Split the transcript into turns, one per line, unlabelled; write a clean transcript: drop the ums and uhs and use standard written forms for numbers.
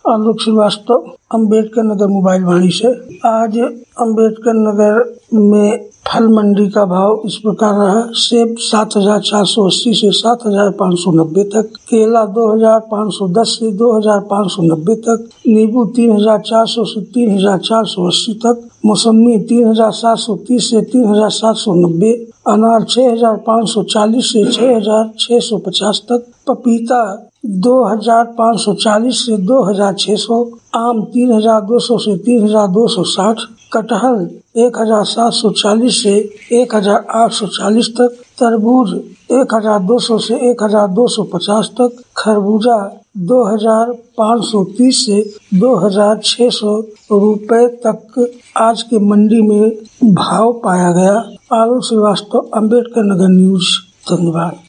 आलोक Srivastava, Ambedkar Nagar mobile Vaani से। आज अम्बेडकर नगर में फल मंडी का भाव इस प्रकार रहा। सेब 7,480 से 7,590 तक, केला 2,510 से 2,590 तक, नींबू 3,400 से 3,480 तक, मौसमी 3,730 से 3,790, अनार 6,540 से 6,650 तक, पपीता 2,540 से 2,600, आम 3,200 से 3,260, कटहल 1,740 से 1,840 तक, तरबूज 1,200 से 1,250 तक, खरबूजा 2,530 से 2,600 रुपए तक आज के मंडी में भाव पाया गया। आलोक श्रीवास्तव, अम्बेडकर नगर न्यूज। धन्यवाद।